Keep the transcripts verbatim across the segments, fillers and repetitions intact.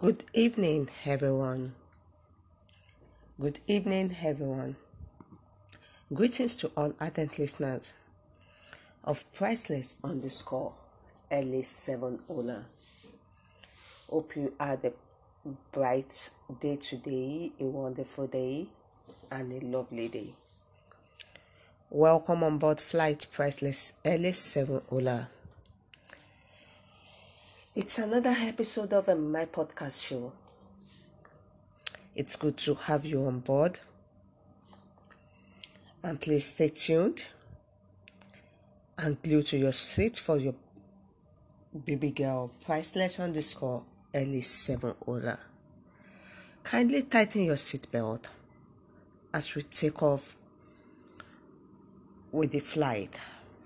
Good evening, everyone. Good evening, everyone. Greetings to all ardent listeners of Priceless underscore L A seven Ola. Hope you had a bright day today, a wonderful day, and a lovely day. Welcome on board Flight Priceless L A seven Ola. It's another episode of um, my podcast show. It's good to have you on board. And please stay tuned and glued to your seat for your baby girl Priceless underscore L A seven Ola. Kindly tighten your seatbelt as we take off with the flight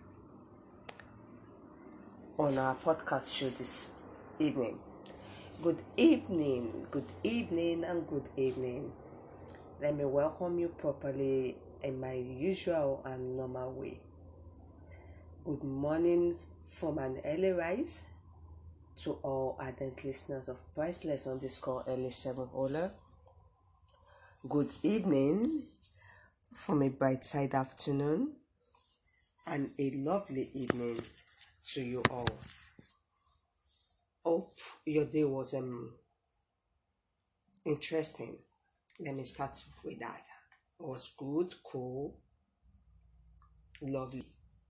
on our podcast show this evening. Good evening, good evening, and good evening. Let me welcome you properly in my usual and normal way. Good morning from an early rise to all ardent listeners of Priceless underscore L A seven Ola. Good evening from a bright side afternoon and a lovely evening to you all. Hope your day was um interesting. Let me start with that. It was good, cool, lovely,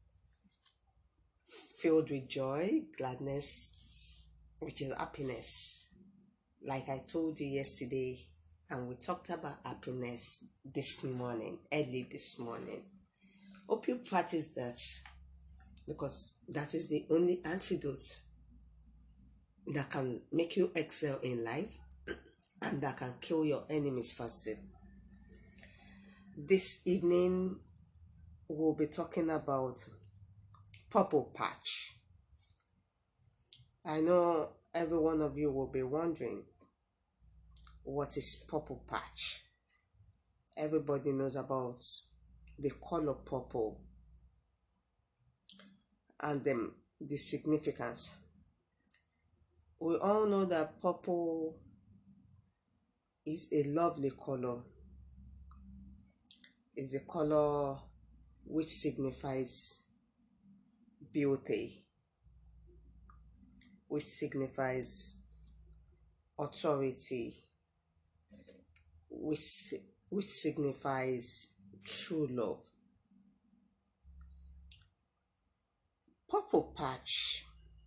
filled with joy, gladness, which is happiness. Like I told you yesterday, and we talked about happiness this morning, early this morning. Hope you practice that, because that is the only antidote that can make you excel in life and that can kill your enemies faster. This evening, we'll be talking about purple patch. I know every one of you will be wondering, what is purple patch? Everybody knows about the color purple and the, the significance. We all know that purple is a lovely color. It's a color which signifies beauty, which signifies authority, which, which signifies true love. Purple patch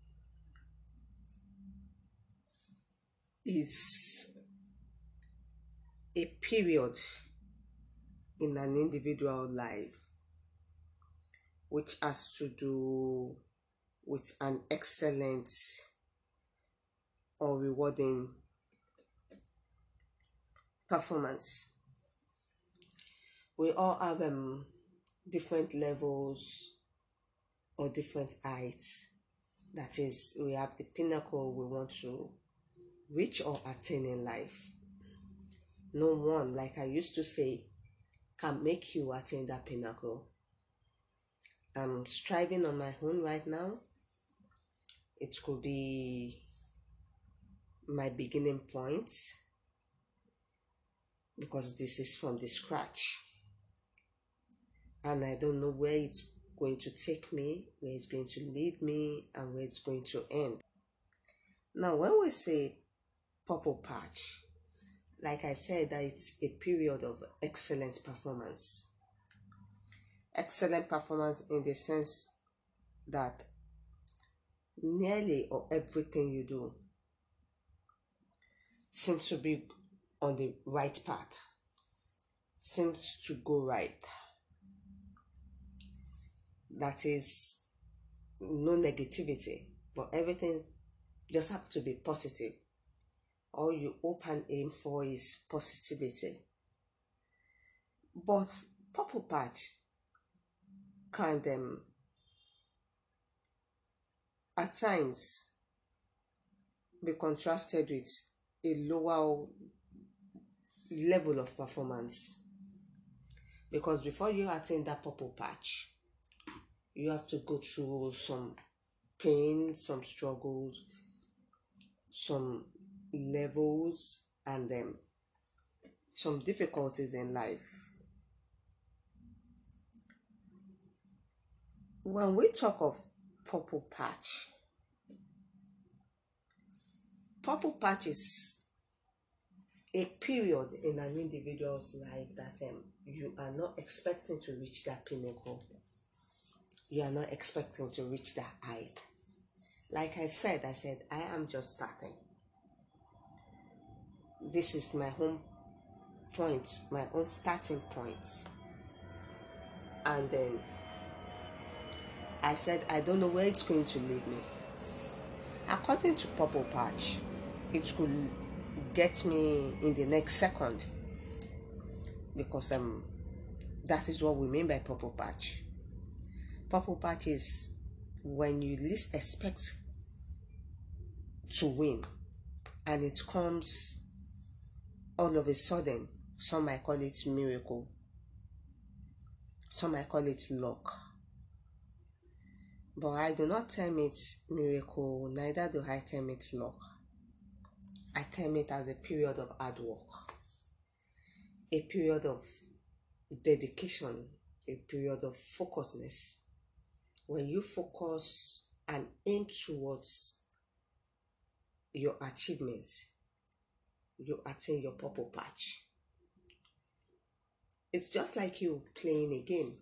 is a period in an individual life which has to do with an excellent or rewarding performance. We all have um, different levels or different heights. That is, we have the pinnacle we want to reach or attain in life. No one, like I used to say, can make you attain that pinnacle. I'm striving on my own right now. It could be my beginning point, because this is from the scratch. And I don't know where it's going to take me, where it's going to lead me, and where it's going to end. Now, when we say purple patch, like I said, that it's a period of excellent performance. Excellent performance in the sense that nearly or everything you do seems to be on the right path, seems to go right. That is no negativity, but everything just have to be positive. All you hope and aim for is positivity. But purple patch can um, at times be contrasted with a lower level of performance, because before you attain that purple patch, you have to go through some pain, some struggles, some levels and um, some difficulties in life. When we talk of purple patch, purple patch is a period in an individual's life that um, you are not expecting to reach that pinnacle. You are not expecting to reach that height. Like I said, I said, I am just starting. This is my home point, my own starting point. And then I said, I don't know where it's going to lead me. According to Purple Patch, it could get me in the next second, because um, that is what we mean by Purple Patch. Purple Patch is when you least expect to win, and it comes all of a sudden. Some might call it miracle, some might call it luck, but I do not term it miracle, neither do I term it luck. I term it as a period of hard work, a period of dedication, a period of focusness. When you focus and aim towards your achievements, you attain your purple patch. It's just like you playing a game,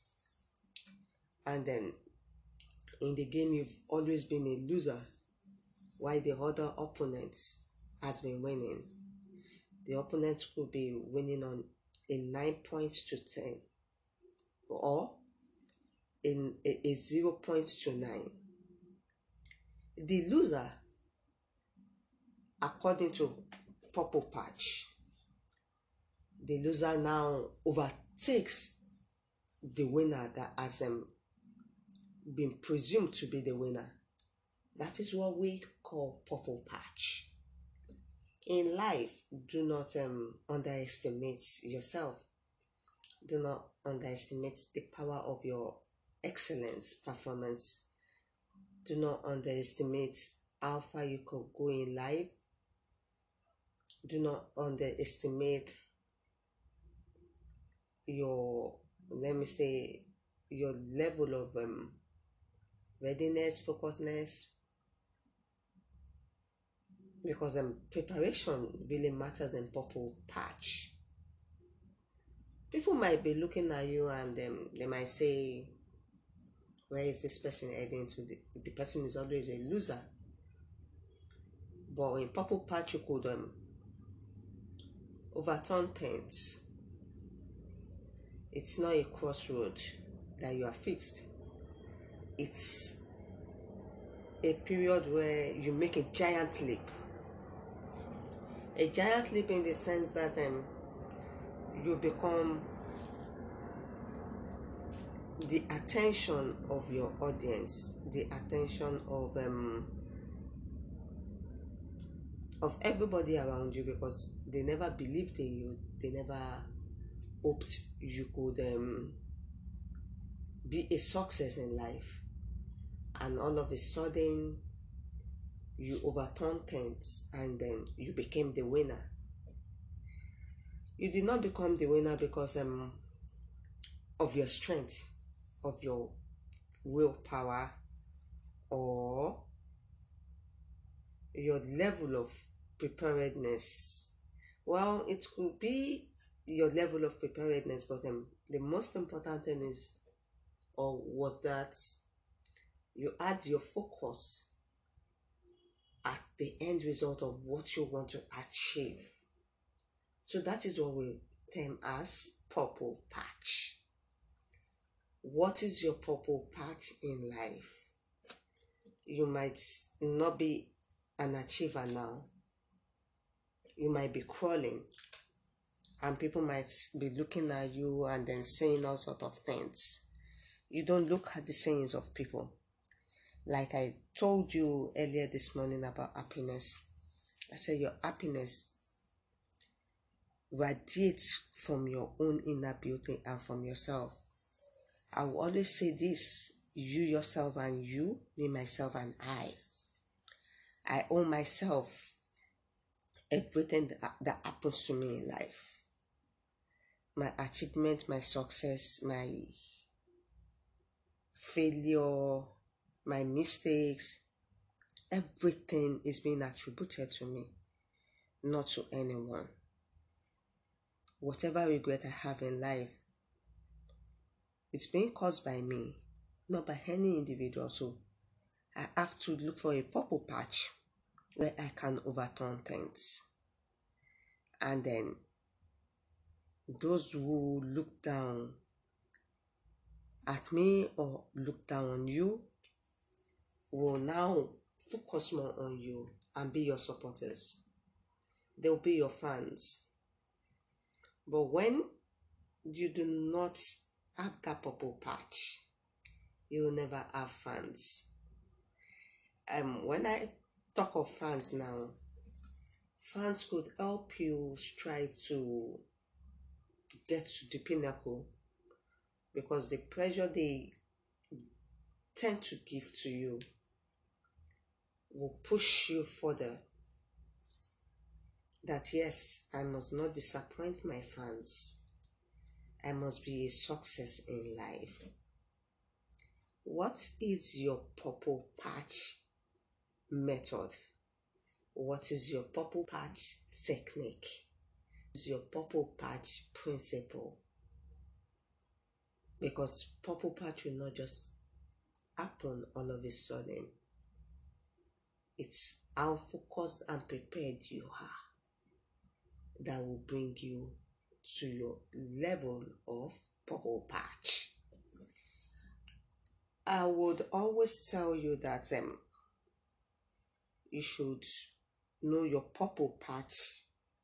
and then in the game you've always been a loser, while the other opponent has been winning. The opponent could be winning on a nine points to ten, or in a, a zero points to nine. The loser, according to Purple Patch, the loser now overtakes the winner that has um, been presumed to be the winner. That is what we call Purple Patch. In life, do not um, underestimate yourself. Do not underestimate the power of your excellence performance. Do not underestimate how far you could go in life. Do not underestimate your, let me say, your level of um, readiness, focusedness, because um, preparation really matters in Purple Patch. People might be looking at you and um, they might say, where is this person heading to? The, the person is always a loser. But in Purple Patch, you could um, overturn things. It's not a crossroad that you are fixed. It's a period where you make a giant leap. A giant leap in the sense that um, you become the attention of your audience, the attention of um, of everybody around you, because they never believed in you. They never hoped you could um, be a success in life. And all of a sudden, you overturned things and then you became the winner. You did not become the winner because um, of your strength, of your willpower, or your level of preparedness. Well, it could be your level of preparedness, but um, the most important thing is, or was that you had your focus at the end result of what you want to achieve. So that is what we term as Purple Patch. What is your purple patch in life? You might not be an achiever now. You might be crawling, and people might be looking at you and then saying all sorts of things. You don't look at the sayings of people. Like I told you earlier this morning about happiness. I said your happiness radiates from your own inner beauty and from yourself. I will always say this: you, yourself, and you, me, myself, and I. I own myself. everything that, that happens to me in life. My achievement, my success, my failure, my mistakes, everything is being attributed to me, not to anyone. Whatever regret I have in life, it's being caused by me, not by any individual. So I have to look for a purple patch where I can overturn things. And then those who look down at me or look down on you will now focus more on you and be your supporters. They'll be your fans. But when you do not have that purple patch, you will never have fans. Um, when I talk of fans now, fans could help you strive to get to the pinnacle, because the pressure they tend to give to you will push you further. That yes, I must not disappoint my fans. I must be a success in life. What is your purple patch method? What is your purple patch technique? What is your purple patch principle? Because purple patch will not just happen all of a sudden. It's how focused and prepared you are that will bring you to your level of purple patch. I would always tell you that um, you should know your purple patch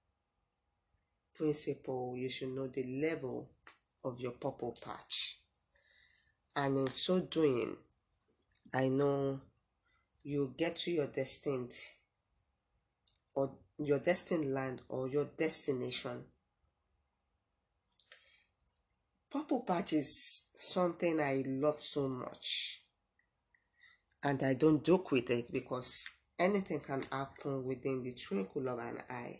principle. You should know the level of your purple patch. And in so doing, I know you get to your destined or your destined land or your destination. Purple patch is something I love so much, and I don't joke with it because anything can happen within the twinkle of an eye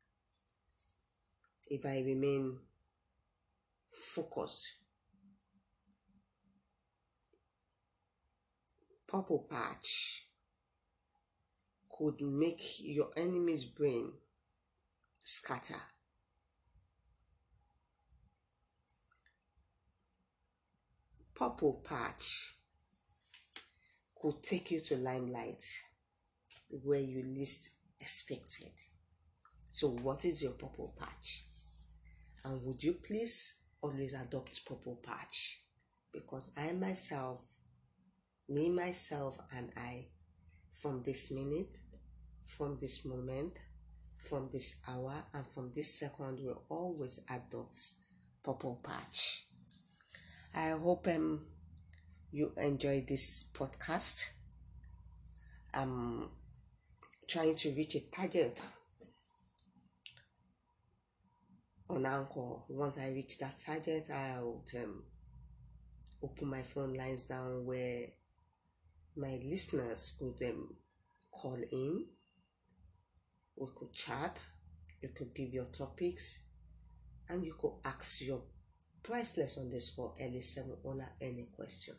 if I remain focused. Purple patch could make your enemy's brain scatter. Purple patch could take you to limelight where you least expected. So what is your purple patch? And would you please always adopt purple patch? Because I myself, me myself and I, from this minute, from this moment, from this hour, and from this second, will always adopt purple patch. I hope um, you enjoy this podcast. I'm trying to reach a target on Anchor. Once I reach that target, I'll um, open my phone lines down where my listeners could um, call in. We could chat. You could give your topics, and you could ask your priceless underscore L seven Ola any question.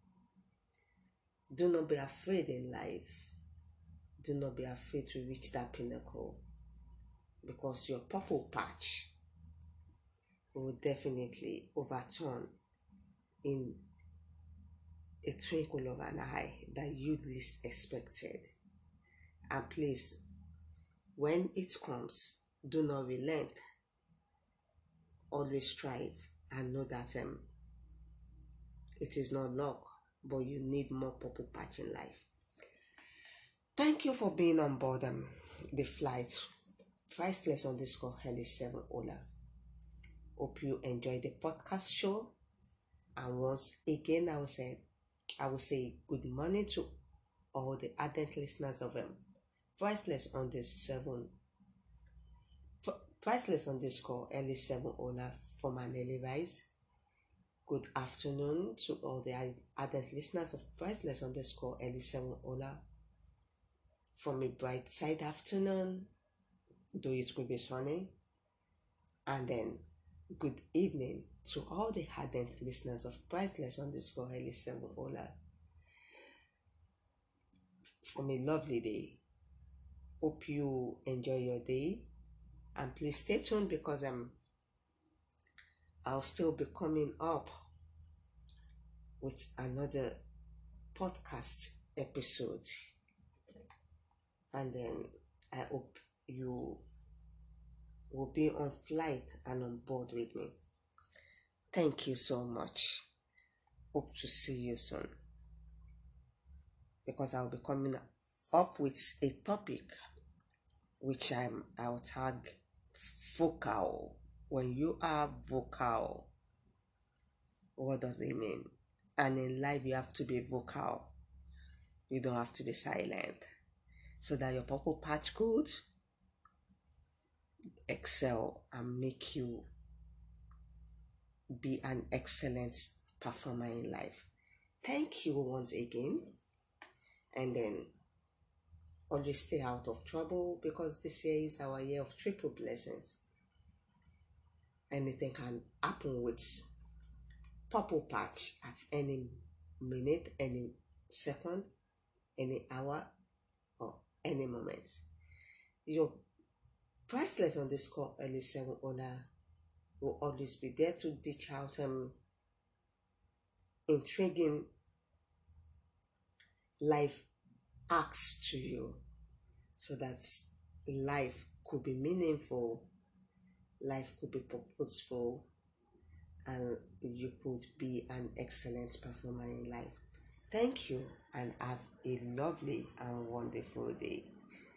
Do not be afraid in life. Do not be afraid to reach that pinnacle, because your purple patch will definitely overturn in a twinkle of an eye that you least expected. And please, when it comes, do not relent. Always strive and know that um, it is not luck, but you need more purple patch in life. Thank you for being on board um, the flight. Priceless underscore Heli seven Ola. Hope you enjoyed the podcast show. And once again, I will say, I will say good morning to all the ardent listeners of um, Priceless on the seven, Priceless underscore Heli seven Ola from an early rise. Good afternoon to all the ardent listeners of Priceless underscore Heli seven Ola from a bright side afternoon. though it could be sunny. And then, good evening to all the ardent listeners of Priceless underscore Ellie Seven Ola from a lovely day. Hope you enjoy your day, and please stay tuned because I'm I'll still be coming up with another podcast episode, and then I hope you will be on flight and on board with me. Thank you so much. Hope to see you soon because I'll be coming up with a topic which I'm I'll tag vocal. When you are vocal, what does it mean? And in life you have to be vocal. You don't have to be silent. So that your purple patch could excel and make you be an excellent performer in life. Thank you once again. And then always stay out of trouble because this year is our year of triple blessings. Anything can happen with purple patch at any minute, any second, any hour, or any moment. Your priceless underscore early seven owner will always be there to ditch out um intriguing life acts to you so that life could be meaningful, life could be purposeful, and you could be an excellent performer in life. Thank you and have a lovely and wonderful day.